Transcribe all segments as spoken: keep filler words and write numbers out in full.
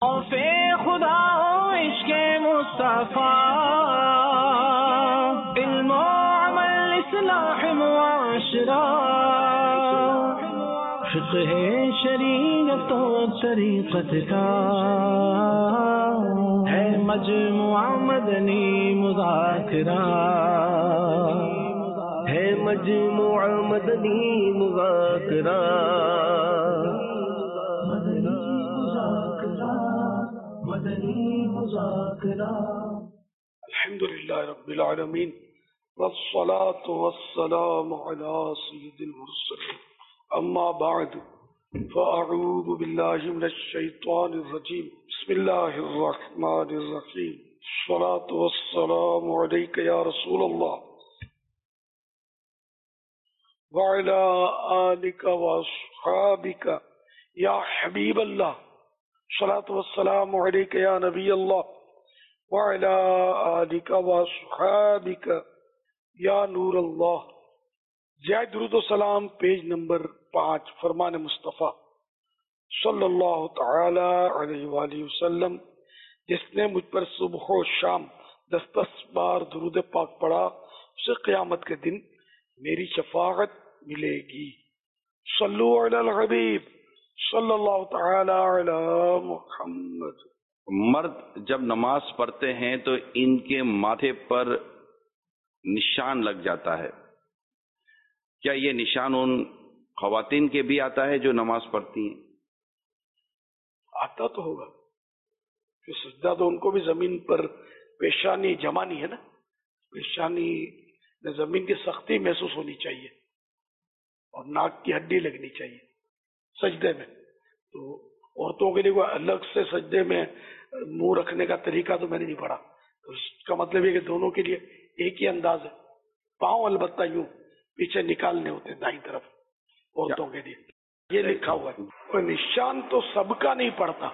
خوف خدا و عشق مصطفیٰ، علم و عمل اصلاح معاشرہ، فقہ شریعت و طریقت کا ہے مجموعہ مدنی مذاکرہ، ہے مجموعہ مدنی مذاکرہ، الحمد للہ رب العالمین والصلاة والسلام على سید المرسلین، اما بعد فاعوذ باللہ من الشیطان الرجیم، بسم اللہ الرحمن الرحیم، الصلاة والسلام علیک یا رسول اللہ وعلى آلک واصحابک یا حبیب اللہ، الصلاة والسلام علیک یا نبی اللہ وعلی آلک واصحابک یا نور اللہ۔ جائے درود و سلام پیج نمبر پانچ، فرمان مصطفیٰ صلی اللہ تعالی علیہ وآلہ وسلم، جس نے مجھ پر صبح و شام دس دس بار درود پاک پڑھا اسے قیامت کے دن میری شفاعت ملے گی۔ صلو علی الحبیب صلی اللہ تعالی علی محمد۔ مرد جب نماز پڑھتے ہیں تو ان کے ماتھے پر نشان لگ جاتا ہے، کیا یہ نشان ان خواتین کے بھی آتا ہے جو نماز پڑھتی ہیں؟ آتا تو ہوگا کہ سجدہ تو ان کو بھی زمین پر پیشانی جمانی ہے نا، پیشانی زمین کی سختی محسوس ہونی چاہیے اور ناک کی ہڈی لگنی چاہیے سجدے میں۔ تو عورتوں کے لیے کوئی الگ سے سجدے میں منہ رکھنے کا طریقہ تو میں نے نہیں پڑھا، تو اس کا مطلب یہ کہ دونوں کے لیے ایک ہی انداز ہے، پاؤں البتہ یوں پیچھے نکالنے ہوتے دائیں طرف عورتوں کے لیے، یہ لکھا ہوا ہے۔ کوئی نشان تو سب کا نہیں پڑتا،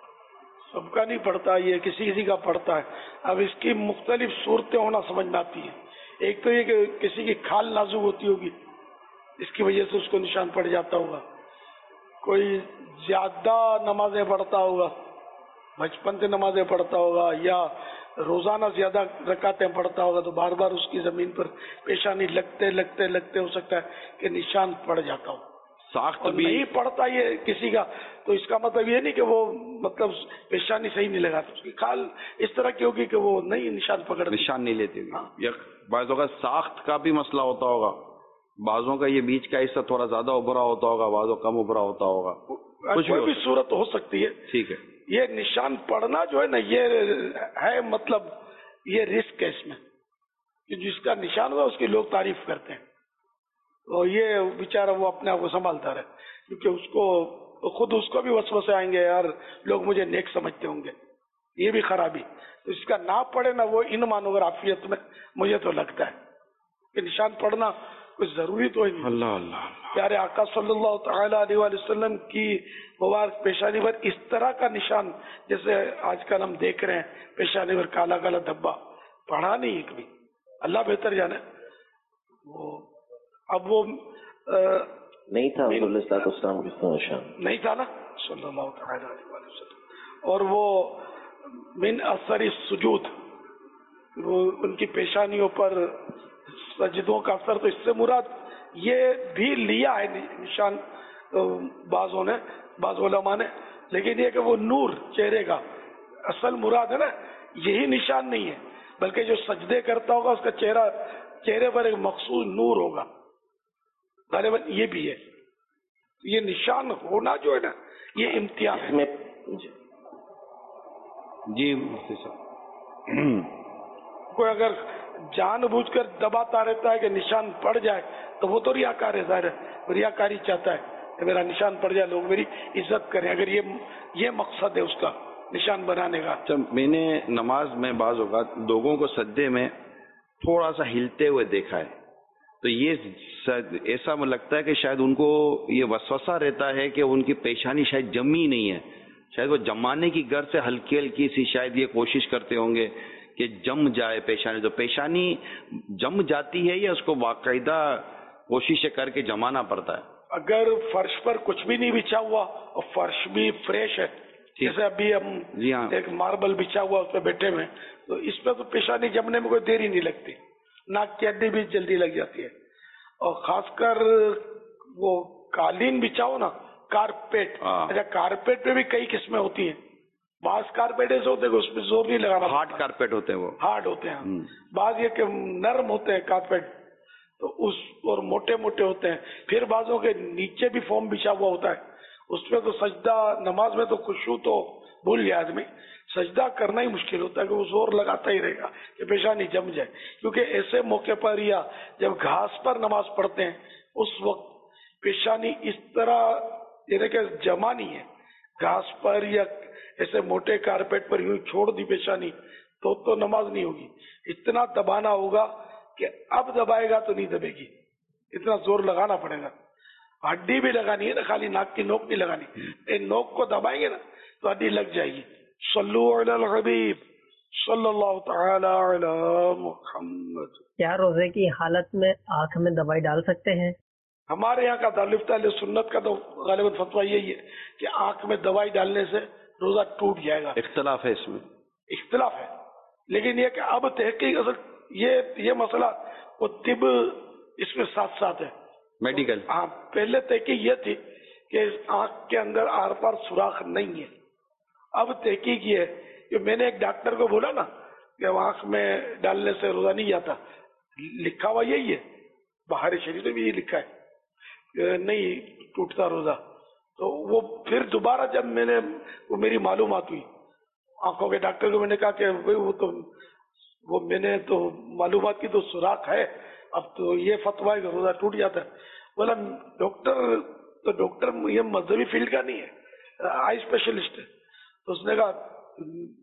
سب کا نہیں پڑتا، یہ کسی کسی کا پڑتا ہے۔ اب اس کی مختلف صورتیں ہونا سمجھ میں آتی ہیں۔ ایک تو یہ کہ کسی کی کھال نازک ہوتی ہوگی، اس کی وجہ سے اس کو نشان پڑ جاتا ہوگا، کوئی زیادہ نمازیں پڑھتا ہوگا، بچپن سے نمازیں پڑھتا ہوگا، یا روزانہ زیادہ رکعتیں پڑھتا ہوگا، تو بار بار اس کی زمین پر پیشانی لگتے لگتے لگتے ہو سکتا ہے کہ نشان پڑ جاتا ہو۔ ساخت اور بھی نہیں پڑھتا یہ کسی کا تو اس کا مطلب یہ نہیں کہ وہ مطلب پیشانی صحیح نہیں لگاتا، اس کی کھال اس طرح کی ہوگی کہ وہ نہیں نشان پکڑ نشان نہیں لیتے ہوگی۔ بعض اوقات ساخت کا بھی مسئلہ ہوتا ہوگا، بعضوں کا یہ بیچ کا حصہ تھوڑا زیادہ ابھرا ہوتا ہوگا، بعضوں کم ابھرا ہوتا ہوگا، کچھ کوئی بھی صورت ہو سکتی ہے۔ ٹھیک ہے، یہ نشان پڑنا جو ہے نا، یہ ہے مطلب یہ رسک ہے اس میں کہ جس کا نشان ہوا اس کی لوگ تعریف کرتے ہیں، تو یہ بیچارہ وہ اپنے آپ کو سنبھالتا رہے، کیونکہ اس کو خود اس کو بھی وسوسے آئیں گے، یار لوگ مجھے نیک سمجھتے ہوں گے، یہ بھی خرابی۔ تو اس کا نہ پڑے نا وہ ان مانو عافیت میں مجھے تو لگتا ہے کہ نشان پڑھنا کچھ ضروری تو ہے نہیں۔ اللہ اللہ پیارے آقا صلی اللہ تعالی علیہ وآلہ وسلم کی مبارک پیشانی پر اس طرح کا نشان جیسے آج کل ہم دیکھ رہے ہیں، پیشانی پر کالا کالا دھبا، پڑھا نہیں ہے کبھی، اللہ بہتر جانے۔ وہ اب وہ نہیں تھا اسلام کی نشان نہیں تھا نا صلی اللہ تعالی علیہ وآلہ وسلم۔ اور وہ من اثر السجود، وہ ان کی پیشانیوں پر سجدوں کا اثر، تو اس سے مراد یہ بھی لیا ہے نشان بعضوں نے، بعض علماء نے، لیکن یہ کہ وہ نور چہرے کا اصل مراد ہے نا، یہی نشان نہیں ہے، بلکہ جو سجدے کرتا ہوگا اس کا چہرہ چہرے پر ایک مخصوص نور ہوگا، غالباً یہ بھی ہے۔ یہ نشان ہونا جو ہے نا یہ امتیاز ہے۔ جی کوئی اگر جان بوجھ کر دباتا رہتا ہے کہ نشان پڑ جائے تو وہ تو ریاکار ہے، ظاہر ہے ریاکاری چاہتا ہے کہ میرا نشان پڑ جائے، لوگ میری عزت کریں، اگر یہ یہ مقصد ہے اس کا نشان بنانے کا۔ میں نے نماز میں بعض اوقات لوگوں کو سجدے میں تھوڑا سا ہلتے ہوئے دیکھا ہے، تو یہ ایسا مجھے لگتا ہے کہ شاید ان کو یہ وسوسہ رہتا ہے کہ ان کی پیشانی شاید جمی نہیں ہے، شاید وہ جمانے کی غرض سے ہلکی ہلکی سی شاید یہ کوشش کرتے ہوں گے کہ جم جائے پیشانی۔ تو پیشانی جم جاتی ہے یا اس کو باقاعدہ کوشش کر کے جمانا پڑتا ہے؟ اگر فرش پر کچھ بھی نہیں بچھا ہوا اور فرش بھی فریش ہے جیسے ابھی ہم جی ہاں ایک ماربل بچھا ہوا اس پہ بیٹھے ہوئے تو اس پہ تو پیشانی جمنے میں کوئی دیری نہیں لگتی، ناک کی ہڈی بھی جلدی لگ جاتی ہے. اور خاص کر وہ قالین بچھاؤ نا، کارپیٹ، اچھا کارپیٹ پہ بھی کئی قسمیں ہوتی ہیں. بعض کارپیٹ ایسے ہوتے ہیں کہ اس پہ زور نہیں لگانا، ہارڈ کارپیٹ ہوتے ہیں، وہ ہارڈ ہوتے ہیں. بعض یہ کہ نرم ہوتے ہیں کارپیٹ تو اس اور موٹے موٹے ہوتے ہیں. پھر بعضوں کے نیچے بھی فوم بچھا ہوا ہوتا ہے، اس پہ تو سجدہ نماز میں تو خشوع تو بھول جائے آدمی، سجدہ کرنا ہی مشکل ہوتا ہے کہ وہ زور لگاتا ہی رہے گا کہ پیشانی جم جائے. کیونکہ ایسے موقع پر یا جب گھاس پر نماز پڑھتے ہیں اس وقت پیشانی اس طرح یعنی کہ جمع نہیں ہے. گھاس پر یا ایسے موٹے کارپیٹ پر یوں چھوڑ دی پیشانی تو تو نماز نہیں ہوگی. اتنا دبانا ہوگا کہ اب دبائے گا تو نہیں دبے گی، اتنا زور لگانا پڑے گا. ہڈی بھی لگانی ہے نا، خالی ناک کی نوک نہیں لگانی. اے نوک کو دبائیں گے نا تو ہڈی لگ جائے گی. صلو علی الحبیب صلی اللہ تعالی علی محمد. کیا روزے کی حالت میں آنکھ میں دوائی ڈال سکتے ہیں؟ ہمارے یہاں کا دارالفتہ اہل سنت کا تو غالباً فتویٰ یہی ہے کہ آنکھ میں دوائی ڈالنے سے روزہ ٹوٹ جائے گا. اختلاف ہے اس میں، اختلاف ہے، لیکن یہ کہ اب تحقیق اصل یہ یہ مسئلہ وہ طب اس میں ساتھ ساتھ ہے، میڈیکل. ہاں پہلے تحقیق یہ تھی کہ آنکھ کے اندر آر پار سوراخ نہیں ہے. اب تحقیق یہ ہے کہ میں نے ایک ڈاکٹر کو بولا نا کہ آنکھ میں ڈالنے سے روزہ نہیں جاتا، لکھا ہوا یہی ہے، بہار شریف میں بھی یہ لکھا ہے کہ نہیں ٹوٹتا روزہ. تو وہ پھر دوبارہ جب میں نے وہ میری معلومات ہوئی آنکھوں کے ڈاکٹر کو، میں نے کہا کہ وہ تو وہ میں نے تو معلومات کی تو سوراخ ہے، اب تو یہ فتویٰ ہے کہ روزہ ٹوٹ جاتا ہے. بولا ڈاکٹر تو ڈاکٹر یہ مذہبی فیلڈ کا نہیں ہے، آئی اسپیشلسٹ ہے. تو اس نے کہا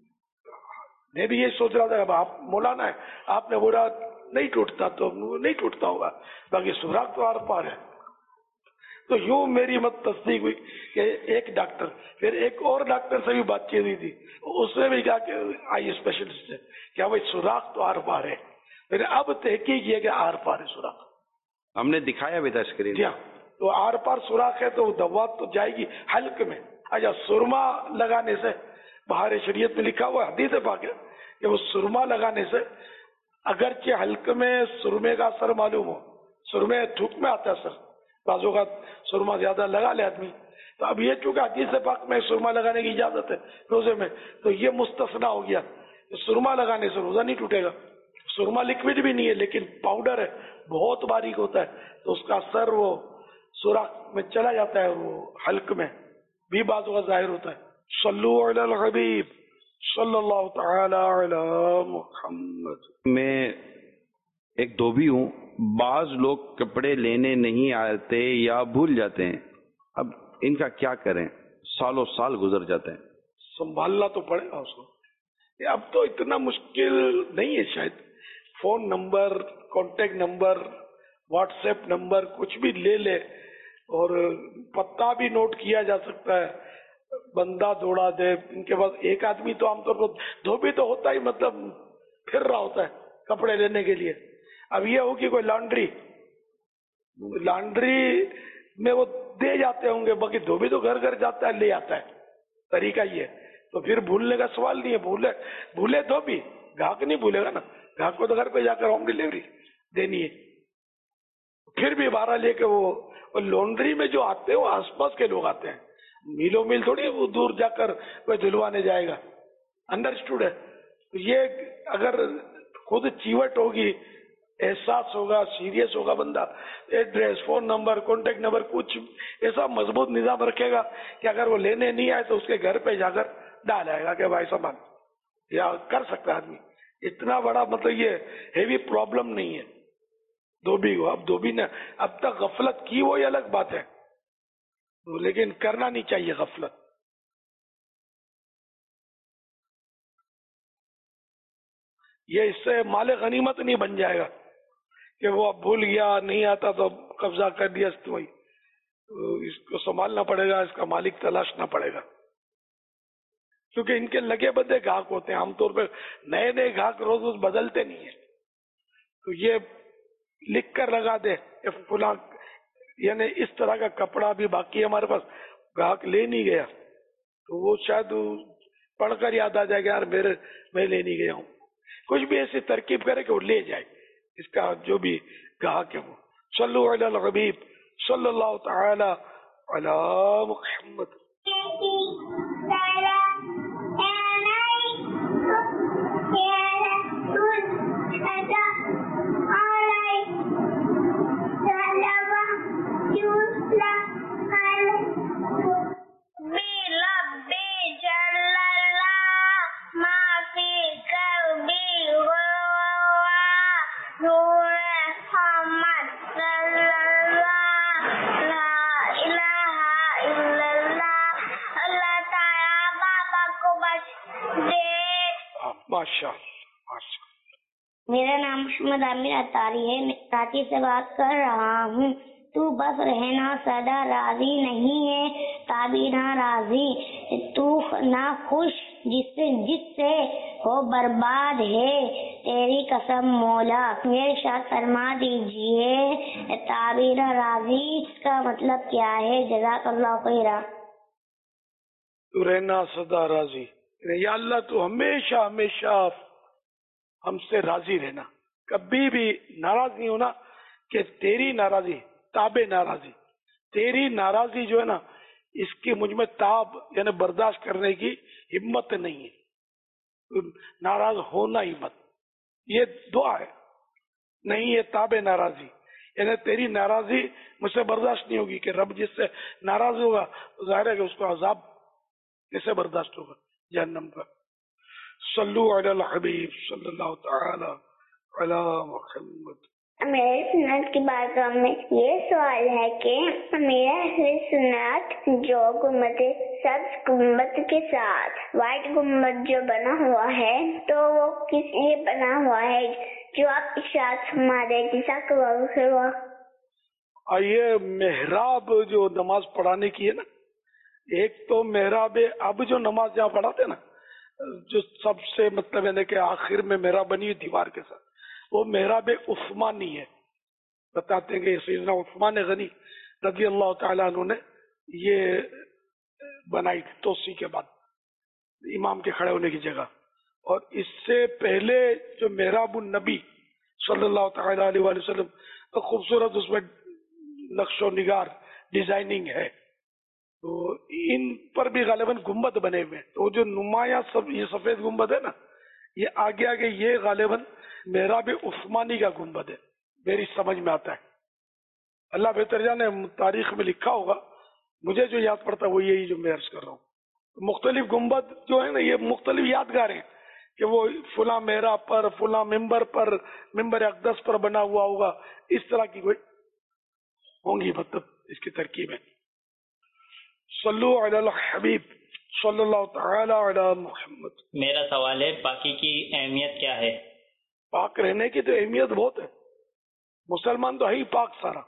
میں بھی یہ سوچ رہا تھا کہ آپ مولانا ہے، آپ نے بولا نہیں ٹوٹتا تو نہیں ٹوٹتا ہوگا، باقی سوراخ تو آر پار ہے. تو یوں میری مت تصدیق ہوئی کہ ایک ڈاکٹر، پھر ایک اور ڈاکٹر سے بھی بات چیت ہوئی تھی، اس نے بھی کہا کہ آئی اسپیشلسٹ ہے کیا بھائی سوراخ تو آر پار ہے. پھر اب تحقیق یہ کہ آر پار ہے سوراخ، ہم نے دکھایا بھی تھا اسکرین. جی ہاں، تو آر پار سوراخ ہے تو دوا تو جائے گی حلق میں. اچھا سرما لگانے سے بہار شریعت میں لکھا ہوا حدیث پاک ہے کہ وہ سرما لگانے سے اگرچہ حلق میں سرمے کا اثر معلوم ہو، سرمے تھوک میں آتا ہے اثر، بعضوں کا سرما زیادہ لگا لے آدمی، تو اب یہ چونکہ حدیث پاک میں سرما لگانے کی اجازت ہے روزے میں تو یہ مستثنا ہو گیا. سرما لگانے سے روزہ نہیں ٹوٹے گا. سرما لکوڈ بھی نہیں ہے لیکن پاؤڈر ہے، بہت باریک ہوتا ہے تو اس کا اثر وہ سوراخ میں چلا جاتا ہے، وہ حلق میں بھی بعضوں کا ظاہر ہوتا ہے. صلو علی الحبیب صلی اللہ تعالی علی محمد. میں ایک دھوبی ہوں، بعض لوگ کپڑے لینے نہیں آتے یا بھول جاتے ہیں، اب ان کا کیا کریں؟ سالوں سال گزر جاتے ہیں. سنبھالنا تو پڑے گا اس کو. اب تو اتنا مشکل نہیں ہے شاید، phone number, contact number, WhatsApp number کچھ بھی لے لے اور پتہ بھی نوٹ کیا جا سکتا ہے، بندہ دوڑا دے. ان کے پاس ایک آدمی تو عام طور پر دھوبی تو ہوتا ہی مطلب پھر رہا ہوتا ہے کپڑے لینے کے لیے. اب یہ ہو کہ کوئی لانڈری لانڈری میں وہ دے جاتے ہوں گے، باقی دھوبی تو گھر گھر جاتا ہے لے آتا ہے. طریقہ یہ تو پھر بھولنے کا سوال نہیں ہے. بھولے بھولے دھوبی، گاہک نہیں بھولے گا نا، گاہک کو تو گھر پہ جا کر ہوم ڈلیوری دینی ہے. پھر بھی بارہ لے کے وہ لانڈری میں جو آتے ہیں وہ آس پاس کے لوگ آتے ہیں، میلوں میل تھوڑی وہ دور جا کر کوئی دھلوانے جائے گا. انڈرسٹوڈ ہے. تو یہ اگر خود چیوٹ ہوگی، احساس ہوگا، سیریس ہوگا بندہ، address, phone number, contact number کچھ ایسا مضبوط نظام رکھے گا کہ اگر وہ لینے نہیں آئے تو اس کے گھر پہ جا کر ڈال آئے گا کہ بھائی سامان، یا کر سکتا آدمی. اتنا بڑا مطلب یہ ہیوی پرابلم نہیں ہے دھوبی کو. اب دھوبی نے اب تک غفلت کی وہ الگ بات ہے، لیکن کرنا نہیں چاہیے غفلت. یہ اس سے مال غنیمت نہیں بن جائے گا کہ وہ اب بھول گیا، نہیں آتا تو قبضہ کر دیا، تو اس کو سنبھالنا پڑے گا، اس کا مالک تلاشنا پڑے گا. کیونکہ ان کے لگے بدے گاہک ہوتے ہیں، عام طور پہ نئے نئے گاہک روز روز بدلتے نہیں ہیں. تو یہ لکھ کر لگا دے کہ فلاں یعنی اس طرح کا کپڑا بھی باقی ہے ہمارے پاس، گاہک لے نہیں گیا تو وہ شاید پڑھ کر یاد آ جائے گا یار میرے میں لے نہیں گیا ہوں. کچھ بھی ایسی ترکیب کرے کہ وہ لے جائے اس کا جو بھی کہا کہ وہ. صلو علی الحبیب صلی اللہ تعالی علی محمد. میرا نام محمد عامر اتاری ہے، میں کراچی سے بات کر رہا ہوں. تو بس رہنا سدا راضی نہیں ہے، تابی نہ راضی، تو نہ خوش جس سے جس سے ہو برباد ہے تیری قسم مولا. یہ ارشاد فرما دیجئے تابی نہ راضی اس کا مطلب کیا ہے؟ جزاک اللہ خیرا. تو رہنا سدا راضی، یا اللہ تو ہمیشہ ہمیشہ ہم سے راضی رہنا، کبھی بھی ناراض نہیں ہونا کہ تیری ناراضی تابع ناراضی. تیری ناراضی جو ہے نا اس کی مجھ میں تاب یعنی برداشت کرنے کی ہمت نہیں ہے. ناراض ہونا ہی مت، یہ دعا ہے. نہیں یہ تابع ناراضی یعنی تیری ناراضی مجھ سے برداشت نہیں ہوگی کہ رب جس سے ناراض ہوگا ظاہر ہے کہ اس کو عذاب کیسے برداشت ہوگا جہنم کا. صلو علی الحبیب صلی اللہ تعالی علی محمد. میرے سنت کی بارگاہ میں یہ سوال ہے کہ میرا اہل سنت جو گنبد سبز گنبد کے ساتھ وائٹ گنبد جو بنا ہوا ہے تو وہ کس لیے بنا ہوا ہے؟ جو آپ ارشاد فرما دیں. جزاک اللہ خیر. آئیے محراب جو نماز پڑھانے کی ہے نا، ایک تو محراب اب جو نماز جہاں پڑھاتے نا جو سب سے مطلب ہے کہ آخر میں محراب بنی ہوئی دیوار کے ساتھ، وہ محراب عثمانی ہے. بتاتے ہیں کہ سیدنا عثمان غنی رضی اللہ تعالیٰ عنہ نے یہ بنائی تھی توسیع کے بعد امام کے کھڑے ہونے کی جگہ. اور اس سے پہلے جو محراب النبی صلی اللہ تعالیٰ علیہ وآلہ وسلم تو خوبصورت اس میں نقش و نگار ڈیزائننگ ہے، تو ان پر بھی غالباً گنبد بنے ہوئے ہیں. تو جو نمایاں سب یہ سفید گنبد ہے نا یہ آگے آگے یہ غالباً محراب عثمانی کا گنبد ہے، میری سمجھ میں آتا ہے. اللہ بہتر جانے تاریخ میں لکھا ہوگا، مجھے جو یاد پڑتا ہے وہ یہی جو میں عرض کر رہا ہوں. مختلف گنبد جو ہے نا یہ مختلف یادگار ہیں کہ وہ فلاں محراب پر فلاں ممبر پر ممبر اقدس پر بنا ہوا ہوگا، اس طرح کی کوئی ہوں گی مطلب اس کی ترکیب ہے. صلو علی الحبیب صلی اللہ تعالی علی محمد. میرا سوال ہے پاکی کی اہمیت کیا ہے؟ پاک رہنے کی تو اہمیت بہت ہے. مسلمان تو ہے ہی پاک سارا،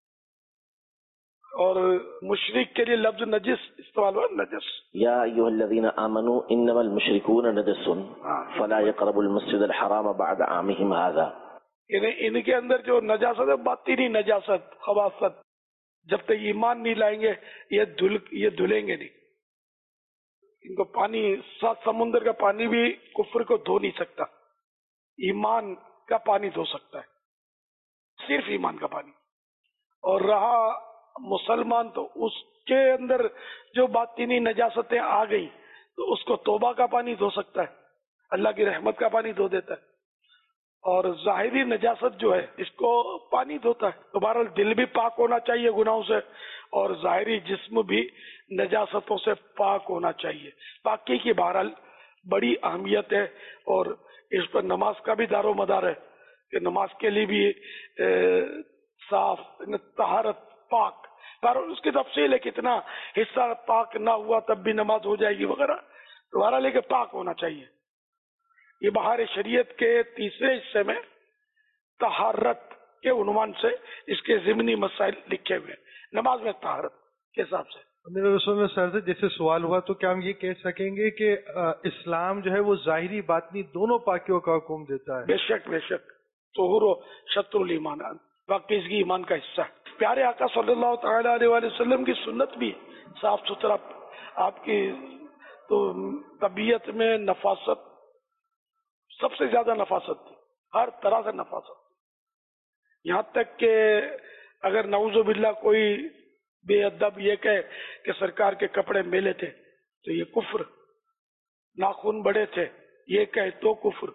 اور مشرک کے لیے لفظ نجس استعمال ہوا نجس. یا ایھا الذین آمنوا انما المشرکون نجس فلا يقربوا المسجد الحرام بعد عامهم هذا. یعنی ان کے اندر جو نجاست ہے باطنی نجاست خباثت، جب تک ایمان نہیں لائیں گے یہ دھل یہ دھلیں گے نہیں. ان کو پانی سات سمندر کا پانی بھی کفر کو دھو نہیں سکتا، ایمان کا پانی دھو سکتا ہے، صرف ایمان کا پانی. اور رہا مسلمان تو اس کے اندر جو باطنی نجاستیں آ گئی تو اس کو توبہ کا پانی دھو سکتا ہے، اللہ کی رحمت کا پانی دھو دیتا ہے. اور ظاہری نجاست جو ہے اس کو پانی دھوتا ہے. تو بہرحال دل بھی پاک ہونا چاہیے گناہوں سے، اور ظاہری جسم بھی نجاستوں سے پاک ہونا چاہیے. پاکی کی بہرحال بڑی اہمیت ہے، اور اس پر نماز کا بھی دار و مدار ہے کہ نماز کے لیے بھی صاف طہارت پاک. پر اس کی تفصیل ہے کتنا حصہ پاک نہ ہوا تب بھی نماز ہو جائے گی وغیرہ، تو بہرحال لے کے پاک ہونا چاہیے. یہ بہار شریعت کے تیسرے حصے میں طہارت کے عنوان سے اس کے ضمنی مسائل لکھے ہوئے ہیں نماز میں طہارت کے حساب سے. میرے رسول اللہ سر سے جیسے سوال ہوا تو کیا ہم یہ کہہ سکیں گے کہ اسلام جو ہے وہ ظاہری باطنی دونوں پاکیوں کا حکم دیتا ہے؟ بے شک بے شک. طہور و شطر الایمان، پاکیزگی ایمان کا حصہ ہے. پیارے آقا صلی اللہ تعالی علیہ وآلہ وسلم کی سنت بھی صاف ستھرا آپ کی تو طبیعت میں نفاست سب سے زیادہ نفاست تھی، ہر طرح سے نفاست، یہاں تک کہ اگر نعوذ باللہ کوئی بے ادب یہ کہے کہ سرکار کے کپڑے میلے تھے تو یہ کفر، ناخن بڑے تھے یہ کہے تو کفر۔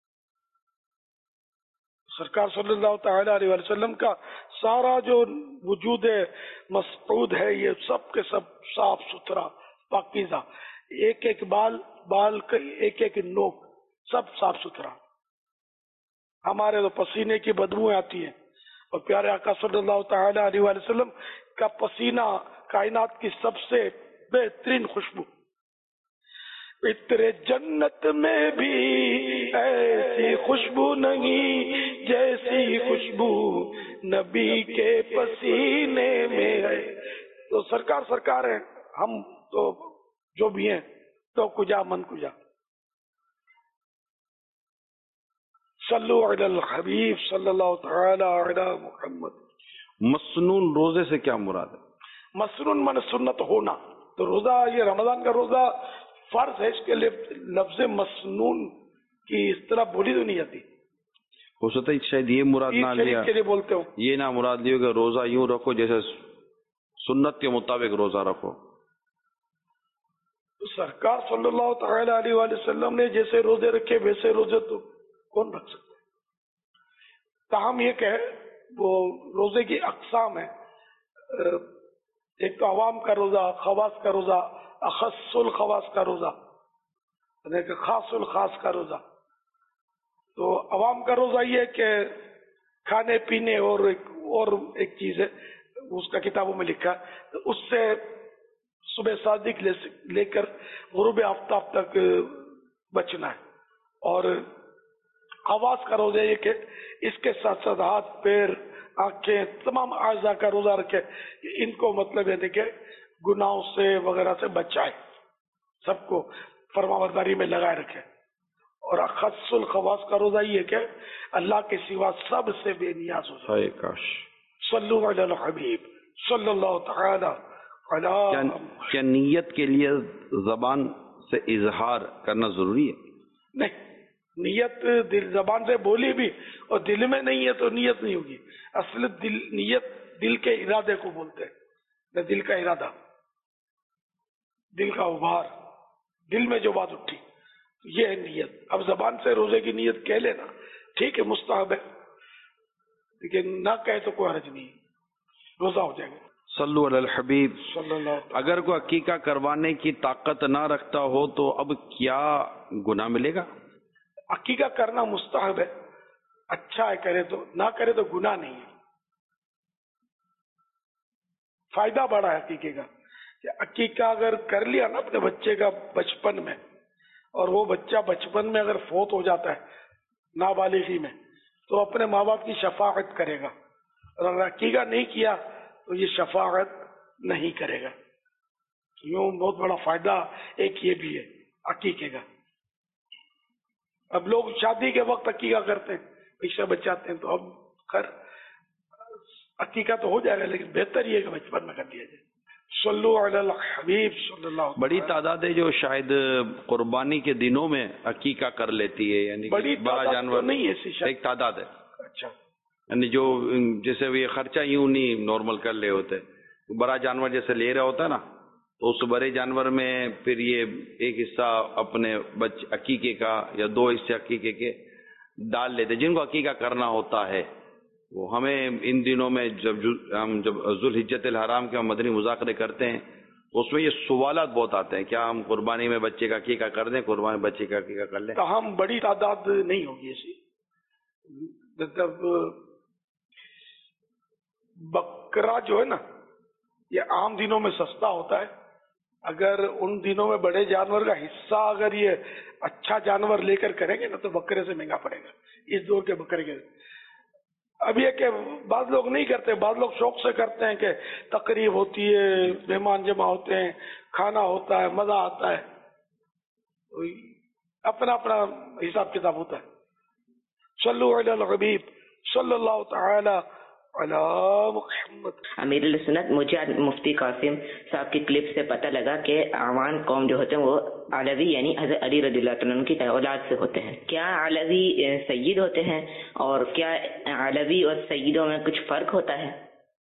سرکار صلی اللہ تعالی علیہ وسلم کا سارا جو وجود مسعود ہے یہ سب کے سب صاف ستھرا پاکیزہ، ایک ایک بال بال ایک ایک نوک سب صاف ستھرا۔ ہمارے تو پسینے کی بدبویں آتی ہیں، اور پیارے آقا صلی اللہ تعالی علیہ وسلم کا پسینہ کائنات کی سب سے بہترین خوشبو۔ عطر جنت میں بھی ایسی خوشبو نہیں جیسی خوشبو نبی کے پسینے میں ہے۔ تو سرکار سرکار ہیں، ہم تو جو بھی ہیں تو کجا من کجا۔ صلو علی الحبیب صلی اللہ تعالی علی محمد۔ مسنون روزے سے کیا مراد ہے؟ مسنون من سنت ہونا، تو روزہ یہ رمضان کا روزہ فرض ہے، اس کے لیے لفظ مسنون کی اصطلاح بولی تو نہیں آتی، ہو سکتا ہے شاید یہ مراد نہ لیا، کے لیے بولتے ہوں، یہ نہ مراد لیا کہ روزہ یوں رکھو جیسے سنت کے مطابق روزہ رکھو۔ سرکار صلی اللہ تعالی علیہ وآلہ وسلم نے جیسے روزے رکھے ویسے روزے تو کون رکھ سکتا ہے؟ تاہم یہ کہ وہ روزے کی اقسام ہے، ایک تو عوام کا روزہ، خواص کا روزہ، اخص الخواص کا روزہ، یعنی کہ خاص الخاص کا روزہ۔ تو عوام کا روزہ یہ کہ کھانے پینے اور ایک اور ایک چیز ہے اس کا کتابوں میں لکھا، تو اس سے صبح صادق لے کر غروب آفتاب تک بچنا ہے۔ اور خواص کا روزہ یہ کہ اس کے ساتھ ساتھ ہاتھ پیر آنکھیں تمام اعضاء کا روزہ رکھے، ان کو مطلب ہے کہ گناہوں سے وغیرہ سے بچائے، سب کو فرما برداری میں لگائے رکھے۔ اور اخص الخواص کا روزہ یہ کہ اللہ کے سوا سب سے بے نیاز ہو جائے۔ کاش صلو علی الحبیب صلی اللہ تعالی علی۔ کیا نیت کے لیے زبان سے اظہار کرنا ضروری ہے؟ نہیں، نیت دل زبان سے بولی بھی اور دل میں نہیں ہے تو نیت نہیں ہوگی۔ اصل دل نیت دل کے ارادے کو بولتے ہیں، دل کا ارادہ، دل کا ابھار، دل میں جو بات اٹھی یہ ہے نیت۔ اب زبان سے روزے کی نیت کہہ لینا ٹھیک ہے، مستحب ہے، لیکن نہ کہے تو کوئی حرج نہیں، روزہ ہو جائے گا۔ صلو علی الحبیب صلی اللہ علیہ۔ اگر کوئی عقیقہ کروانے کی طاقت نہ رکھتا ہو تو اب کیا گناہ ملے گا؟ عقیقہ کرنا مستحب ہے، اچھا ہے کرے تو، نہ کرے تو گناہ نہیں ہے، فائدہ بڑا ہے عقیقے کا۔ کہ عقیقہ اگر کر لیا نا اپنے بچے کا بچپن میں، اور وہ بچہ بچپن میں اگر فوت ہو جاتا ہے نابالغی میں، تو اپنے ماں باپ کی شفاعت کرے گا، اور اگر عقیقہ نہیں کیا تو یہ شفاعت نہیں کرے گا۔ یوں بہت بڑا فائدہ ایک یہ بھی ہے عقیقے کا۔ اب لوگ شادی کے وقت عقیقہ کرتے ہیں، پیسہ بچاتے ہیں، تو اب خیر عقیقہ تو ہو جائے گا، لیکن بہتر یہ ہے کہ بچپن میں کر دیا جائے۔ صلو علی الحبیب صلی اللہ علیہ۔ بڑی تعداد ہے جو شاید قربانی کے دنوں میں عقیقہ کر لیتی ہے، یعنی بڑی بڑا جانور نہیں ہے، ایک تعداد ہے، اچھا، یعنی جو جیسے یہ خرچہ یوں نہیں نارمل کر لے ہوتے، بڑا جانور جیسے لے رہا ہوتا ہے نا، تو اس بڑے جانور میں پھر یہ ایک حصہ اپنے بچ عقیقے کا یا دو حصے عقیقے کے ڈال لیتے، جن کو عقیقہ کرنا ہوتا ہے۔ وہ ہمیں ان دنوں میں جب ہم جب ذوالحجۃ الحرام کے ہم مدنی مذاکرے کرتے ہیں، اس میں یہ سوالات بہت آتے ہیں، کیا ہم قربانی میں بچے کا عقیقہ کر دیں، قربانی بچے کا عقیقہ کر لیں؟ ہم بڑی تعداد نہیں ہوگی ایسی، مطلب بکرا جو ہے نا یہ عام دنوں میں سستا ہوتا ہے، اگر ان دنوں میں بڑے جانور کا حصہ اگر یہ اچھا جانور لے کر کریں گے نا تو بکرے سے مہنگا پڑے گا اس دور کے بکرے کے۔ اب یہ کہ بعض لوگ نہیں کرتے، بعض لوگ شوق سے کرتے ہیں کہ تقریب ہوتی ہے، مہمان جمع ہوتے ہیں، کھانا ہوتا ہے، مزہ آتا ہے، اپنا اپنا حساب کتاب ہوتا ہے۔ صلو علی الحبیب صلی اللہ تعالی علی محمد. امیر السنت، مجھے آج مفتی قاسم صاحب کی کلپ سے پتہ لگا کہ اعوان قوم جو ہوتے ہیں وہ علوی یعنی حضرت علی رضی اللہ عنہ کی اولاد سے ہوتے ہیں. کیا علوی سید ہوتے ہیں اور کیا علوی اور سیدوں میں کچھ فرق ہوتا ہے؟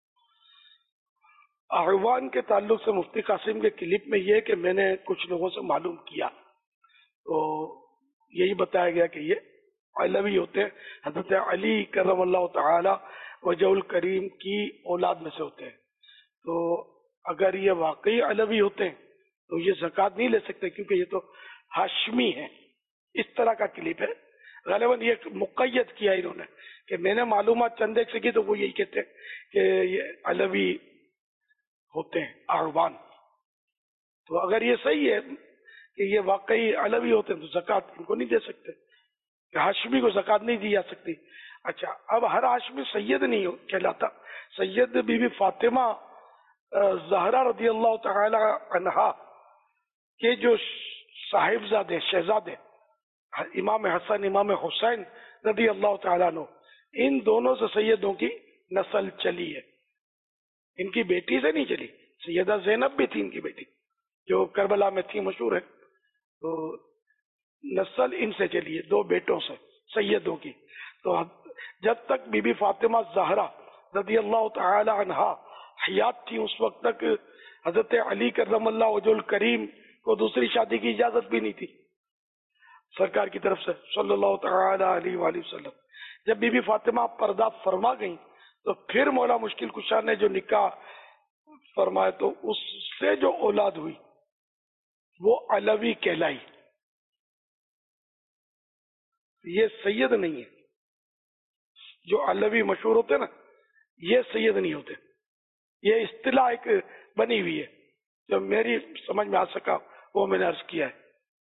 اعوان کے تعلق سے مفتی قاسم کے کلپ میں یہ کہ میں نے کچھ لوگوں سے معلوم کیا تو یہی بتایا گیا کہ یہ علوی ہوتے ہیں، حضرت علی کرم اللہ تعالی وجہ الکریم کی اولاد میں سے ہوتے ہیں. تو اگر یہ واقعی علوی ہوتے ہیں تو یہ زکوٰۃ نہیں لے سکتے کیونکہ یہ تو ہاشمی ہے. اس طرح کا کلپ ہے. غالباً یہ مقید کیا انہوں نے کہ میں نے معلومات چند ایک سے کی تو وہ یہی کہتے ہیں کہ یہ علوی ہوتے ہیں اعوان. تو اگر یہ صحیح ہے کہ یہ واقعی علوی ہوتے ہیں تو زکوٰۃ ان کو نہیں دے سکتے کہ ہاشمی کو زکوٰۃ نہیں دی جا سکتی. اچھا، اب ہر ہاشمی سید نہیں کہلاتا. سید بی بی فاطمہ زہرا رضی اللہ تعالی عنہا کے جو صاحبزادے شہزادے امام حسن امام حسین رضی اللہ تعالیٰ عنہ، ان دونوں سے سیدوں کی نسل چلی ہے. ان کی بیٹی سے نہیں چلی. سیدہ زینب بھی تھی ان کی بیٹی جو کربلا میں تھی، مشہور ہے. تو نسل ان سے چلی ہے، دو بیٹوں سے سیدوں کی. تو جب تک بی بی فاطمہ زہرا رضی اللہ تعالی عنہا حیات تھی اس وقت تک حضرت علی کرم اللہ وجہ الکریم کو دوسری شادی کی اجازت بھی نہیں تھی سرکار کی طرف سے صلی اللہ تعالی علیہ وآلہ وسلم. جب بی بی فاطمہ پردہ فرما گئیں تو پھر مولا مشکل کشا نے جو نکاح فرمائے تو اس سے جو اولاد ہوئی وہ علوی کہلائی. یہ سید نہیں ہے. جو علوی مشہور ہوتے نا یہ سید نہیں ہوتے. یہ اصطلاح ایک بنی ہوئی ہے جو میری سمجھ میں آ سکا وہ میں نے عرض کیا ہے.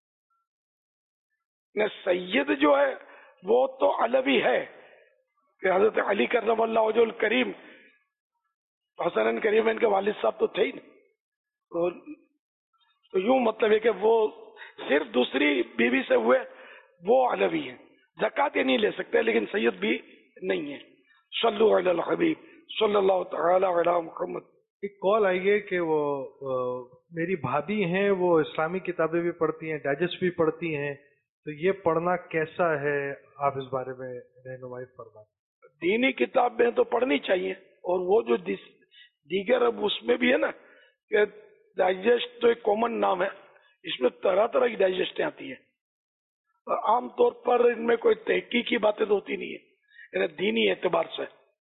سید جو ہے وہ تو علوی ہے کہ حضرت علی کرم اللہ وجہ الکریم حسن کریمین کے والد صاحب تو تھے ہی نہیں. تو یوں مطلب ہے کہ وہ صرف دوسری بیوی سے ہوئے وہ علوی ہیں. زکوٰۃ یہ نہیں لے سکتے لیکن سید بھی نہیں ہے. صلو علی الحبیب صلی اللہ تعالی علی محمد. ایک کال آئی ہے کہ وہ میری بھابھی ہیں، وہ اسلامی کتابیں بھی پڑھتی ہیں، ڈائجسٹ بھی پڑھتی ہیں، تو یہ پڑھنا کیسا ہے؟ آپ اس بارے میں رہنمائی فرمائیں. دینی کتابیں تو پڑھنی چاہیے اور وہ جو دیگر اب اس میں بھی ہے نا کہ ڈائجسٹ تو ایک کامن نام ہے، اس میں طرح طرح کی ڈائجسٹیں آتی ہیں. عام طور پر ان میں کوئی تحقیقی باتیں تو ہوتی نہیں ہے یعنی دینی اعتبار سے.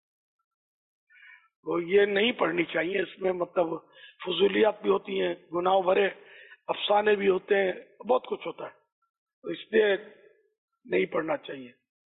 تو یہ نہیں پڑھنی چاہیے. اس میں مطلب فضولیات بھی ہوتی ہیں، گناہ بھرے افسانے بھی ہوتے ہیں، بہت کچھ ہوتا ہے. تو اس لیے نہیں پڑھنا چاہیے.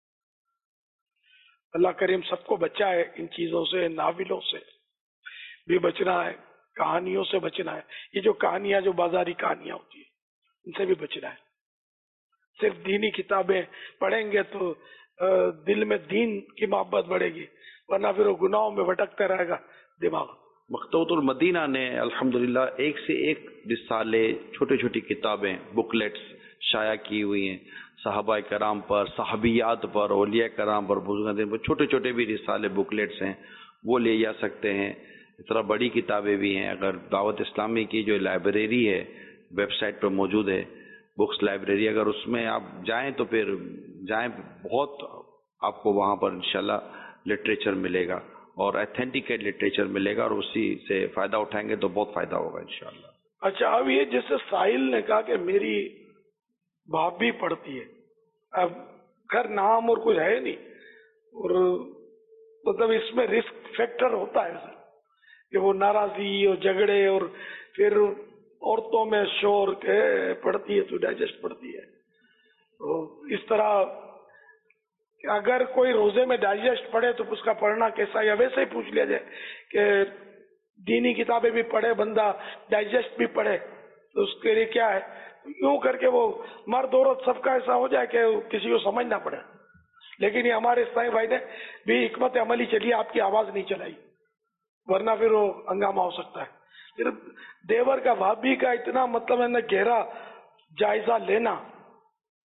اللہ کریم سب کو بچائے ان چیزوں سے. ناولوں سے بھی بچنا ہے، کہانیوں سے بچنا ہے. یہ جو کہانیاں جو بازاری کہانیاں ہوتی ہیں ان سے بھی بچنا ہے. صرف دینی کتابیں پڑھیں گے تو دل میں دین کی محبت بڑھے گی، ورنہ پھر وہ گناہوں میں بھٹکتا رہے گا دماغ. مکتبۃ المدینہ نے الحمدللہ ایک سے ایک رسالے، چھوٹی چھوٹی کتابیں، بکلیٹس شائع کی ہوئی ہیں صحابہ کرام پر، صحابیات پر، اولیاء کرام پر، بزرگان پر. چھوٹے چھوٹے بھی رسالے بکلیٹس ہیں وہ لے جا سکتے ہیں. اس طرح بڑی کتابیں بھی ہیں. اگر دعوت اسلامی کی جو لائبریری ہے ویب سائٹ پر موجود ہے بکس لائبریری، اگر اس میں آپ جائیں تو پھر جائیں، بہت آپ کو وہاں پر انشاءاللہ لٹریچر ملے گا اور ایتھینٹیکیٹ لٹریچر ملے گا اور اسی سے فائدہ اٹھائیں گے تو بہت فائدہ ہوگا انشاءاللہ. اچھا، اب یہ جیسے ساحل نے کہا کہ میری بھابھی پڑھتی ہے، اب گھر نام اور کچھ ہے نہیں اور مطلب اس میں رسک فیکٹر ہوتا ہے کہ وہ ناراضی اور جھگڑے اور پھر عورتوں میں شور کے پڑھتی ہے تو ڈائجسٹ پڑھتی ہے. تو اس طرح اگر کوئی روزے میں ڈائجسٹ پڑھے تو اس کا پڑھنا کیسا، یا ویسے ہی پوچھ لیا جائے کہ دینی کتابیں بھی پڑھے بندہ ڈائجسٹ بھی پڑھے تو اس کے لیے کیا ہے. یوں کر کے وہ مرد عورت سب کا ایسا ہو جائے کہ کسی کو سمجھ نہ پڑے. لیکن یہ ہمارے اسلامی بھائی نے بھی حکمت عملی چلی، آپ کی آواز نہیں چلائی ورنہ پھر وہ ہنگامہ ہو سکتا ہے. صرف دیور کا بھابھی کا اتنا مطلب ہے نا گہرا جائزہ لینا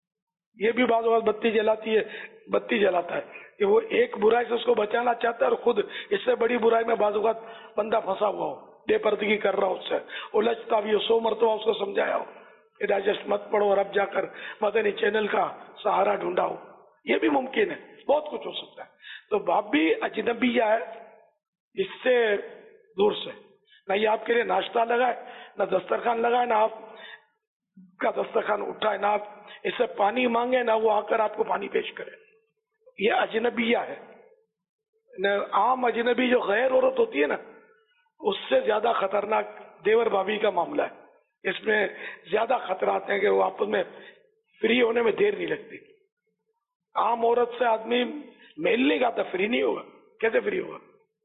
یہ بھی بعض اوقات بتی جلاتی ہے بتی جلاتا ہے کہ وہ ایک برائی سے اس کو بچانا چاہتا ہے اور خود اس سے بڑی برائی میں بعض اوقات بندہ پھنسا ہوا ہو، بے پردگی کر رہا ہو، اس سے الجھتا بھی ہو، سو مرتبہ اس کو سمجھایا ہو کہ ڈائجسٹ مت پڑھو اور اب جا کر مدنی چینل کا سہارا ڈھونڈا ہو. یہ بھی ممکن ہے، بہت کچھ ہو سکتا ہے. تو باپ بھی اجنبیہ ہے اس سے دور سے، نہ یہ آپ کے لیے ناشتہ لگائے، نہ دسترخوان لگائے، نہ آپ کا دسترخوان اٹھائے، نہ آپ اس سے پانی مانگے، نہ وہ آ کر آپ کو پانی پیش کرے. یہ اجنبیہ ہے. عام اجنبی جو غیر عورت ہوتی ہے نا، اس سے زیادہ خطرناک دیور بھابھی کا معاملہ ہے. اس میں زیادہ خطرات ہیں کہ وہ آپس میں فری ہونے میں دیر نہیں لگتی. عام عورت سے آدمی میل نہیں کھاتا، فری نہیں ہوگا. کیسے فری ہوگا؟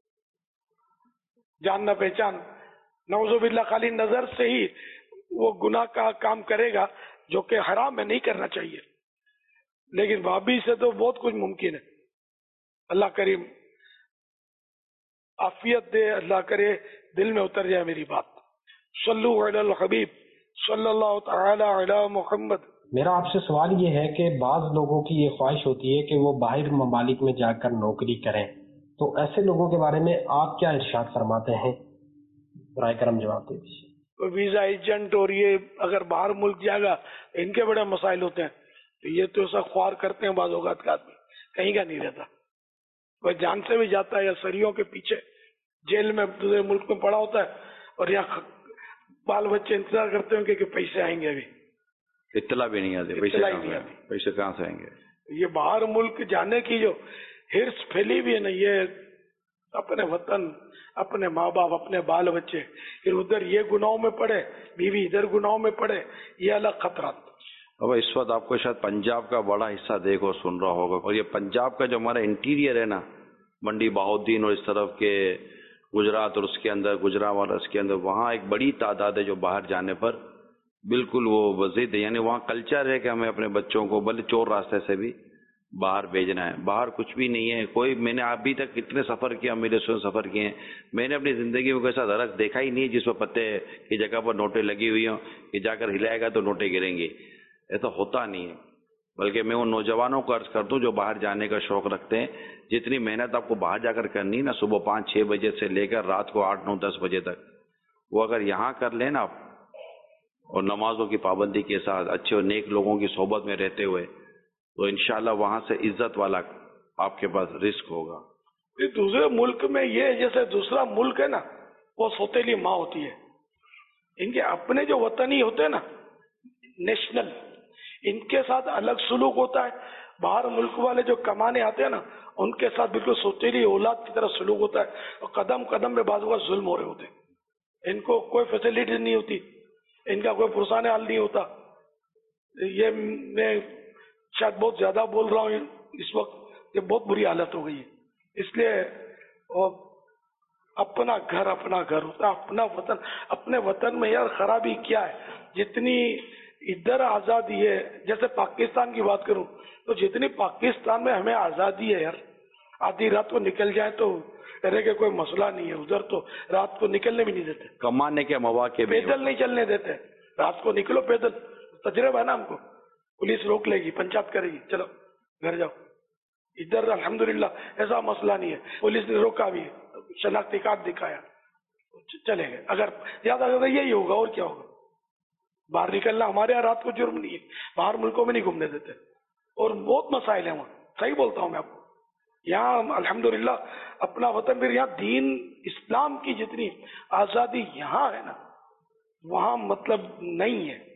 جان نہ پہچان، نعوذ باللہ خالی نظر سے ہی وہ گناہ کا کام کرے گا جو کہ حرام ہے، نہیں کرنا چاہیے. لیکن بھابھی سے تو بہت کچھ ممکن ہے. اللہ کریم عافیت دے، اللہ کرے دل میں اتر جائے میری بات. صلو علی الحبیب صلی اللہ تعالی علی محمد. میرا آپ سے سوال یہ ہے کہ بعض لوگوں کی یہ خواہش ہوتی ہے کہ وہ باہر ممالک میں جا کر نوکری کریں، تو ایسے لوگوں کے بارے میں آپ کیا ارشاد فرماتے ہیں؟ برائے کرم جواب دے دیجیے. ویزا ایجنٹ اور یہ اگر باہر ملک جائے گا ان کے بڑے مسائل ہوتے ہیں. تو یہ تو ایسا خوار کرتے ہیں بعض اوقات کا آدمی کہیں کا نہیں رہتا. وہ جان سے بھی جاتا ہے یا سریوں کے پیچھے جیل میں دوسرے ملک میں پڑا ہوتا ہے اور یہاں بال بچے انتظار کرتے ہیں کہ پیسے آئیں گے. ابھی اطلاع بھی نہیں آتی، پیسے کہاں سے پیسے کہاں سے آئیں گے. یہ باہر ملک جانے کی جو ہرس پھیلی بھی ہے نا، یہ اپنے وطن، اپنے ماں باپ، اپنے بال بچے، پھر ادھر یہ گناہوں میں پڑے، بیوی ادھر گناہوں میں پڑے، یہ الگ خطرات. اب اس وقت آپ کو شاید پنجاب کا بڑا حصہ دیکھو سن رہا ہوگا، اور یہ پنجاب کا جو ہمارا انٹیریئر ہے نا، منڈی بہاؤدین اور اس طرف کے گجرات اور اس کے اندر گجرانوالہ اس کے اندر، وہاں ایک بڑی تعداد ہے جو باہر جانے پر بالکل وہ وزید ہے. یعنی وہاں کلچر ہے کہ ہمیں اپنے بچوں کو بھلے چور راستے سے بھی باہر بھیجنا ہے. باہر کچھ بھی نہیں ہے. کوئی میں نے ابھی تک کتنے سفر کیا، میرے سے سفر کیے ہیں، میں نے اپنی زندگی میں کوئی ایسا درخت دیکھا ہی نہیں جس پر پتے کی جگہ پر نوٹیں لگی ہوئی ہوں کہ جا کر ہلائے گا تو نوٹیں گریں گی. ایسا ہوتا نہیں ہے. بلکہ میں ان نوجوانوں کو عرض کرتا ہوں جو باہر جانے کا شوق رکھتے ہیں، جتنی محنت آپ کو باہر جا کر کرنی نا، صبح پانچ چھ بجے سے لے کر رات کو آٹھ نو دس بجے تک، وہ اگر یہاں کر لیں نا آپ، اور نمازوں کی پابندی کے ساتھ اچھے اور نیک لوگوں کی صحبت میں رہتے ہوئے، تو انشاءاللہ وہاں سے عزت والا آپ کے پاس رزق ہوگا. دوسرے ملک میں یہ جیسے دوسرا ملک ہے نا، وہ سوتیلی ماں ہوتی ہے. ان کے اپنے جو وطنی ہوتے ہیں نا، نیشنل، ان کے ساتھ الگ سلوک ہوتا ہے. باہر ملک والے جو کمانے آتے ہیں نا، ان کے ساتھ بالکل سوتیلی اولاد کی طرح سلوک ہوتا ہے، اور قدم قدم میں بعض اوقات ظلم ہو رہے ہوتے ہیں. ان کو کوئی فیسلٹی نہیں ہوتی، ان کا کوئی پرسان حال نہیں ہوتا. یہ میں شاید بہت زیادہ بول رہا ہوں اس وقت، یہ بہت بری حالت ہو گئی ہے. اس لیے اپنا گھر اپنا گھر ہوتا ہے، اپنا وطن. اپنے وطن میں یار خرابی کیا ہے؟ جتنی ادھر آزادی ہے، جیسے پاکستان کی بات کروں تو جتنی پاکستان میں ہمیں آزادی ہے یار، آدھی رات کو نکل جائے تو رہے کہ کوئی مسئلہ نہیں ہے. ادھر تو رات کو نکلنے بھی نہیں دیتے، کمانے کے مواقع پیدل نہیں چلنے دیتے. رات کو نکلو پیدل، تجربہ ہے نا ہم کو. پولیس روک لے گی، پنچایت کرے گی، چلو گھر جاؤ. ادھر الحمدللہ ایسا مسئلہ نہیں ہے. پولیس نے روکا بھی، شناختی کارڈ دکھایا، چلے گئے. اگر یاد اگر یہی ہوگا اور کیا ہوگا. باہر نکلنا ہمارے یہاں رات کو جرم نہیں ہے، باہر ملکوں میں نہیں گھومنے دیتے. اور بہت مسائل ہیں وہاں، صحیح بولتا ہوں میں آپ کو. یہاں الحمدللہ اپنا وطن، پھر یہاں دین اسلام کی جتنی آزادی یہاں ہے نا، وہاں مطلب نہیں ہے.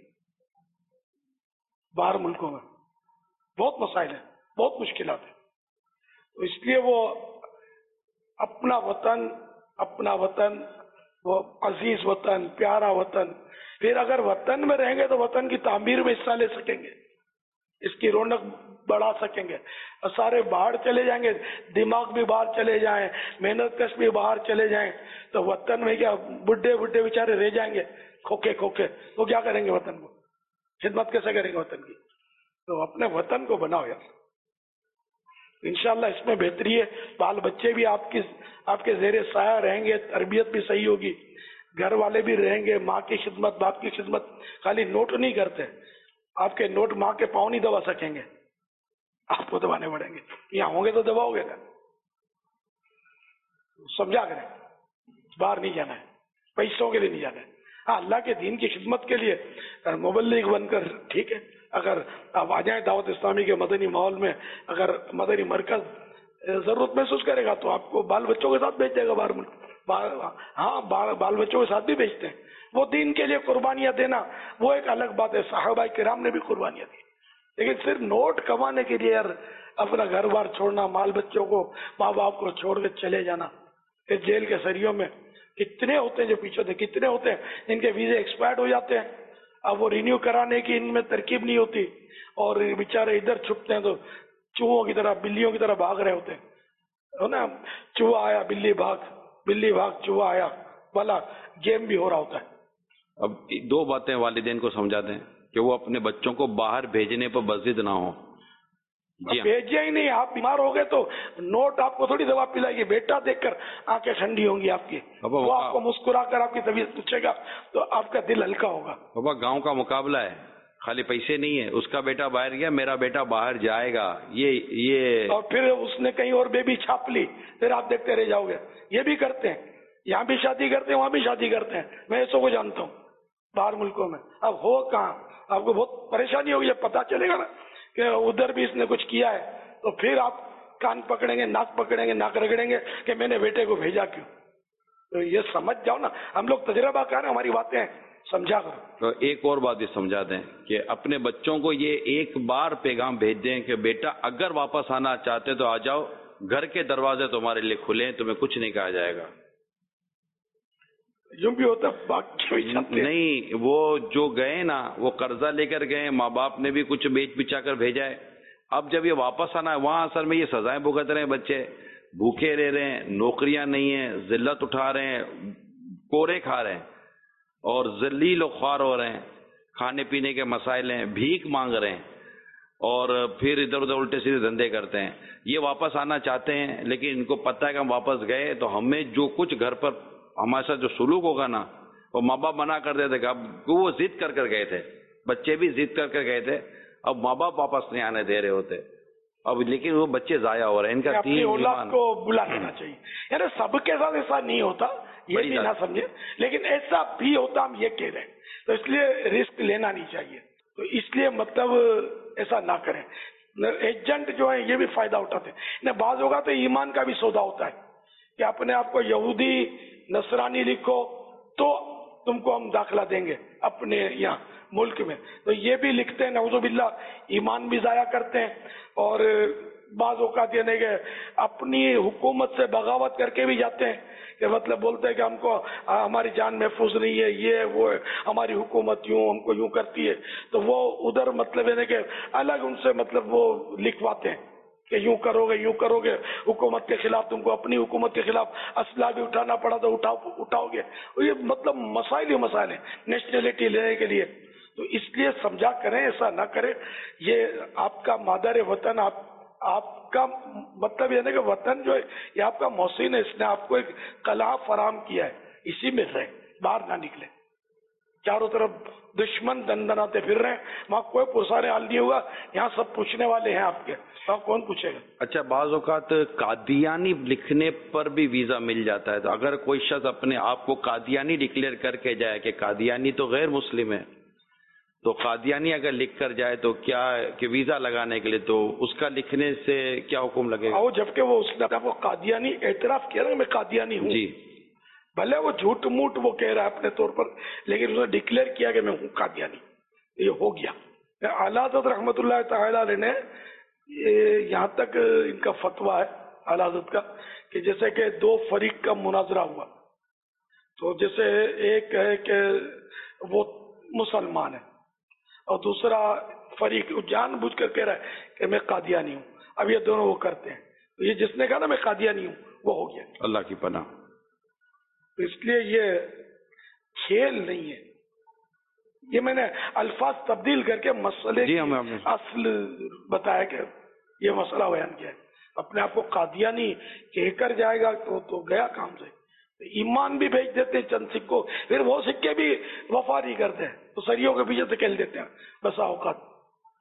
باہر ملکوں میں بہت مسائل ہیں، بہت مشکلات ہیں. تو اس لیے وہ اپنا وطن، اپنا وطن، وہ عزیز وطن، پیارا وطن. پھر اگر وطن میں رہیں گے تو وطن کی تعمیر میں حصہ لے سکیں گے، اس کی رونق بڑھا سکیں گے. سارے باہر چلے جائیں گے، دماغ بھی باہر چلے جائیں، محنت کش بھی باہر چلے جائیں، تو وطن میں کیا بڈھے بڈھے بیچارے رہ جائیں گے کھوکھے کھوکھے. وہ کیا کریں گے وطن کو؟ خدمت کیسے کریں گے وطن کی؟ تو اپنے وطن کو بناؤ یار. انشاءاللہ اس میں بہتری ہے. بال بچے بھی آپ کی آپ کے زیر سایہ رہیں گے، تربیت بھی صحیح ہوگی، گھر والے بھی رہیں گے، ماں کی خدمت، باپ کی خدمت. خالی نوٹ نہیں کرتے، آپ کے نوٹ ماں کے پاؤں نہیں دبا سکیں گے, آپ کو دبانے پڑیں گے. یہاں ہوں گے تو دباؤ گے نا. سمجھا کریں, باہر نہیں جانا ہے, پیسوں کے لیے نہیں جانا ہے. ہاں اللہ کے دین کی خدمت کے لیے مبلغ بن کر ٹھیک ہے, اگر آپ آ جائیں دعوت اسلامی کے مدنی ماحول میں, اگر مدنی مرکز ضرورت محسوس کرے گا تو آپ کو بال بچوں کے ساتھ بھیج دے گا باہر ملک. ہاں بال بچوں کے ساتھ بھی بھیجتے ہیں. وہ دین کے لیے قربانیاں دینا وہ ایک الگ بات ہے, صحابہ کرام نے بھی قربانیاں دی. لیکن صرف نوٹ کمانے کے لیے یار اپنا گھر بار چھوڑنا, مال بچوں کو ماں باپ کو چھوڑ کے چلے جانا. اس جیل کے سریوں میں کتنے ہوتے ہیں جو پیچھے ہوتے, کتنے ہوتے ہیں جن کے ویزے ایکسپائرڈ ہو جاتے ہیں, اب وہ رینیو کرانے کی ان میں ترکیب نہیں ہوتی, اور بیچارے ادھر چھپتے ہیں تو چوہوں کی طرح بلیوں کی طرح بھاگ رہے ہوتے ہیں نا. چوہا آیا بلی بھاگ, بلی بھاگ چوہا آیا والا گیم بھی ہو رہا ہوتا ہے. اب دو باتیں والدین کو سمجھا دیں کہ وہ اپنے بچوں کو باہر بھیجنے پر بضد نہ ہو. جی بھیجیے ہی نہیں, آپ بیمار ہو گئے تو نوٹ آپ کو تھوڑی دوا پلائے گی, بیٹا دیکھ کر آنکھیں ٹھنڈی ہوں گی آپ کی, وہ آپ کو مسکرا کر آپ کی طبیعت پوچھے گا تو آپ کا دل ہلکا ہوگا. بابا گاؤں کا مقابلہ ہے, خالی پیسے نہیں ہے. اس کا بیٹا باہر گیا, میرا بیٹا باہر جائے گا, یہ یہ اور پھر اس نے کہیں اور بیبی چھاپ لی, پھر آپ دیکھتے رہ جاؤ گے. یہ بھی کرتے ہیں, یہاں بھی شادی کرتے ہیں, وہاں بھی شادی کرتے ہیں. میں ایسوں کو جانتا ہوں باہر ملکوں میں. اب ہو کہاں, آپ کو بہت پریشانی ہوگی. جب پتا چلے گا نا کہ ادھر بھی اس نے کچھ کیا ہے تو پھر آپ کان پکڑیں گے, ناک پکڑیں گے, ناک رگڑیں گے کہ میں نے بیٹے کو بھیجا کیوں. تو یہ سمجھ جاؤ نا, ہم لوگ تجربہ کار ہیں, ہماری باتیں سمجھا کرو. تو ایک اور بات یہ سمجھا دیں کہ اپنے بچوں کو یہ ایک بار پیغام بھیج دیں کہ بیٹا اگر واپس آنا چاہتے تو آ جاؤ, گھر کے دروازے تمہارے لیے کھلے ہیں, تمہیں کچھ نہیں کہا جائے گا. یوں بھی ہوتا نہیں, وہ جو گئے نا وہ قرضہ لے کر گئے, ماں باپ نے بھی کچھ بیچ بچا کر بھیجا ہے. اب جب یہ واپس آنا ہے وہاں اصل میں یہ سزائیں بھگت رہے ہیں, بچے بھوکے رہ رہے ہیں, نوکریاں نہیں ہیں, ذلت اٹھا رہے ہیں, کورے کھا رہے ہیں اور ذلیل و خوار ہو رہے ہیں, کھانے پینے کے مسائل ہیں, بھیک مانگ رہے ہیں اور پھر ادھر ادھر الٹے سیدھے دھندے کرتے ہیں. یہ واپس آنا چاہتے ہیں لیکن ان کو پتہ ہے کہ ہم واپس گئے تو ہمیں جو کچھ گھر پر ہمارے ساتھ جو سلوک ہوگا نا وہ ماں باپ منع کر دیتے. اب وہ ضد کر کر گئے تھے, بچے بھی ضد کر کر گئے تھے, اب ماں باپ واپس نہیں آنے دے رہے ہوتے اب, لیکن وہ بچے ضائع ہو رہے ہیں. ان کا اپنی اولاد کو بلا لینا چاہیے. یعنی سب کے ساتھ ایسا نہیں ہوتا, یہ بھی نہ سمجھے, لیکن ایسا بھی ہوتا ہم یہ کہہ رہے ہیں, تو اس لیے رسک لینا نہیں چاہیے. تو اس لیے مطلب ایسا نہ کریں. ایجنٹ جو ہے یہ بھی فائدہ اٹھاتے ہیں. بعض ہوگا تو ایمان کا بھی سودا ہوتا ہے کہ اپنے آپ کو یہودی نصرانی لکھو تو تم کو ہم داخلہ دیں گے اپنے یہاں ملک میں. تو یہ بھی لکھتے ہیں, نعوذ باللہ ایمان بھی ضائع کرتے ہیں. اور بعض اوقات یہ نہیں کہ اپنی حکومت سے بغاوت کر کے بھی جاتے ہیں کہ مطلب بولتے ہیں کہ ہم کو ہماری جان محفوظ نہیں ہے, یہ وہ ہماری حکومت یوں ہم کو یوں کرتی ہے. تو وہ ادھر مطلب ہے کہ الگ ان سے مطلب وہ لکھواتے ہیں کہ یوں کرو گے یوں کرو گے, حکومت کے خلاف تم کو اپنی حکومت کے خلاف اسلحہ بھی اٹھانا پڑا تو اٹھاؤ اٹھاؤ گے. یہ مطلب مسائل ہی مسائل ہیں نیشنلٹی لینے کے لیے. تو اس لیے سمجھا کریں, ایسا نہ کریں. یہ آپ کا مادر وطن, آپ آپ کا مطلب یہ نہیں کہ وطن جو ہے یہ آپ کا محسن ہے, اس نے آپ کو ایک قلعہ فراہم کیا ہے, اسی میں رہیں, باہر نہ نکلے. چاروں طرف دشمن دندناتے پھر رہے ہیں, وہاں کوئی پرسارے حال نہیں ہوگا. یہاں سب پوچھنے والے ہیں آپ کے, وہاں کون پوچھے گا. اچھا, بعض اوقات قادیانی لکھنے پر بھی ویزا مل جاتا ہے. تو اگر کوئی شخص اپنے آپ کو قادیانی ڈکلیئر کر کے جائے کہ قادیانی تو غیر مسلم ہے, تو قادیانی اگر لکھ کر جائے تو کیا کہ ویزا لگانے کے لیے, تو اس کا لکھنے سے کیا حکم لگے گا؟ جبکہ وہ اس نے وہ قادیانی اعتراف کیا نا, میں قادیانی ہوں. جی, بھلے وہ جھوٹ موٹ وہ کہہ رہا ہے اپنے طور پر, لیکن اس نے ڈکلیئر کیا کہ میں ہوں قادیانی. یہ ہو گیا. اعلیٰ حضرت رحمۃ اللہ تعالی علیہ نے یہاں تک ان کا فتویٰ ہے اعلیٰ حضرت کا کہ جیسے کہ دو فریق کا مناظرہ ہوا, تو جیسے ایک ہے کہ وہ مسلمان ہے اور دوسرا فریق جان بوجھ کر کہہ رہا ہے کہ میں قادیانی ہوں. اب یہ دونوں وہ کرتے ہیں, تو یہ جس نے کہا نا میں قادیانی ہوں وہ ہو گیا. اللہ کی پناہ. تو اس لیے یہ کھیل نہیں ہے, یہ میں نے الفاظ تبدیل کر کے مسئلے جی کی اصل بتایا کہ یہ مسئلہ بیان کیا ہے. اپنے آپ کو قادیانی کہہ کر جائے گا تو, تو گیا کام سے. ایمان بھی بھیج دیتے ہیں چند سکوں, پھر وہ سکے بھی وفا نہیں کرتے ہیں, تو سریوں کے پیچھے سے کھیل دیتے ہیں بسا اوقات.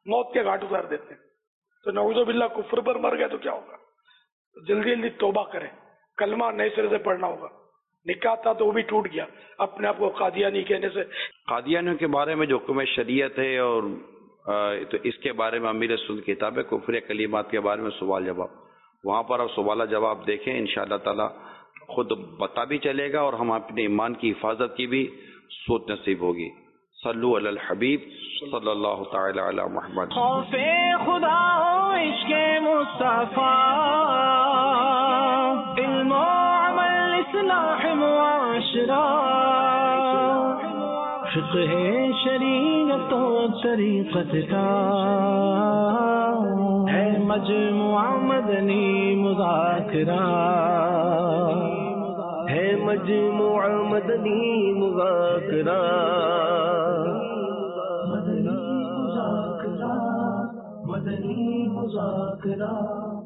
موت کے گھاٹ اتار دیتے ہیں. تو نعوذ باللہ کفر پر مر گئے تو کیا ہوگا؟ جلدی جلدی توبہ کریں، کلمہ نئے سرے سے پڑھنا ہوگا. نکاح تھا تو وہ بھی ٹوٹ گیا اپنے آپ کو قادیانی کہنے سے. قادیانیوں کے بارے میں جو حکم شریعت ہے اور تو اس کے بارے میں امیر سنت کتاب ہے کفر کلمات کے بارے میں سوال جواب، وہاں پر آپ سوال جواب دیکھیں، انشاءاللہ تعالی خود پتہ بھی چلے گا اور ہم اپنے ایمان کی حفاظت کی بھی سوچ نصیب ہوگی. صلو علی الحبیب صلی اللہ تعالی علی محمد. خوف خدا و عشق مصطفیٰ، علم و عمل اصلاح معاشرہ، فقہ شریعت و طریقت کا ہے مجموعہ مدنی مذاکرہ، ہے مجموعہ مدنی مذاکرہ، مدنی مذاکرہ، مدنی مذاکرہ.